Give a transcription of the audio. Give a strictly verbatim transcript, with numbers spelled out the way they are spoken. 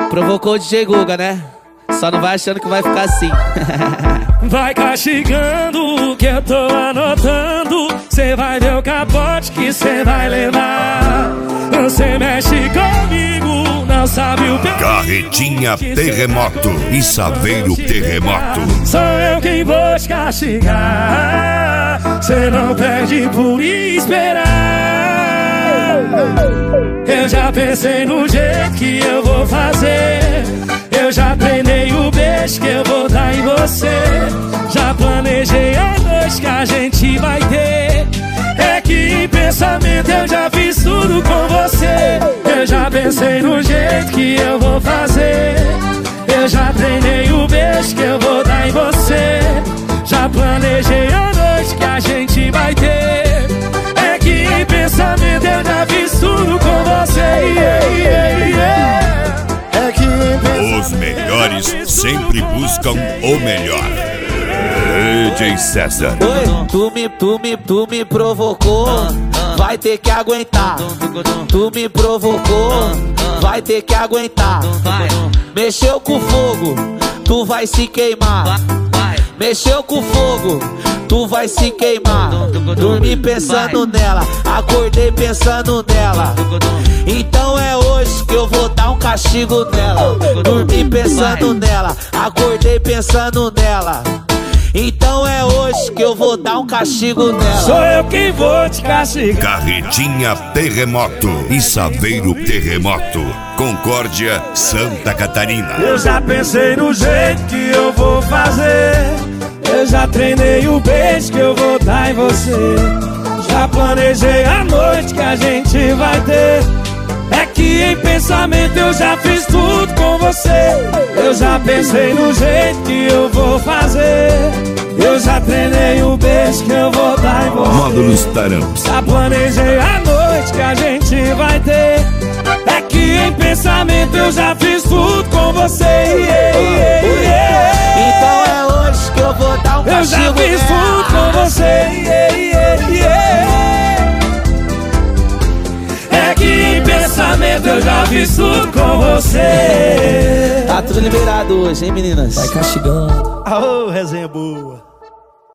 Provocou o D J Guga, né? Só não vai achando que vai ficar assim. Vai castigando que eu tô anotando. Cê vai ver o capote que cê vai levar. Você mexe comigo, não sabe o perigo. Carretinha Terremoto e Saveiro Terremoto. Sou eu quem vou te castigar. Cê não perde por esperar. Eu já pensei no jeito que eu vou fazer. Eu já treinei o beijo que eu vou dar em você. Já planejei a noite que a gente vai ter. É que em pensamento eu já fiz tudo com você. Eu já pensei no jeito que eu vou fazer. Eu já treinei o beijo que eu vou dar em você. Já planejei a noite que a gente vai ter. É que em pensamento eu já fiz tudo com você. Yeah, yeah, yeah. É que em pensamento os melhores sempre buscam o melhor. D J César. Oi, tu me, tu me, tu me provocou, vai ter que aguentar. Tu me provocou, vai ter que aguentar. Mexeu com fogo, tu vai se queimar. Mexeu com fogo, tu vai se queimar. Dormi pensando nela, acordei pensando nela. Então é hoje que eu vou dar um castigo nela. Dormi pensando nela, acordei pensando nela. Então é hoje que eu vou dar um castigo nela. Sou eu quem vou te castigar. Carretinha Terremoto e Saveiro Terremoto, Concórdia, Santa Catarina. Eu já pensei no jeito que eu vou fazer. Eu já treinei o beijo que eu vou dar em você. Já planejei a noite que a gente vai ter. É que em pensamento eu já fiz tudo com você. Eu já pensei no jeito que eu vou fazer. Eu já treinei o beijo que eu vou dar em você. Módulos Tarão. Já planejei a noite que a gente vai ter. É que em pensamento eu já fiz tudo com você. Yeah, yeah, yeah. Então é hoje que eu vou dar um castigo nela. Eu já fiz tudo com você. Yeah, yeah, yeah. É que em pensamento eu já fiz tudo com você. Tá tudo liberado hoje, hein, meninas? Vai castigando. Aô, resenha boa.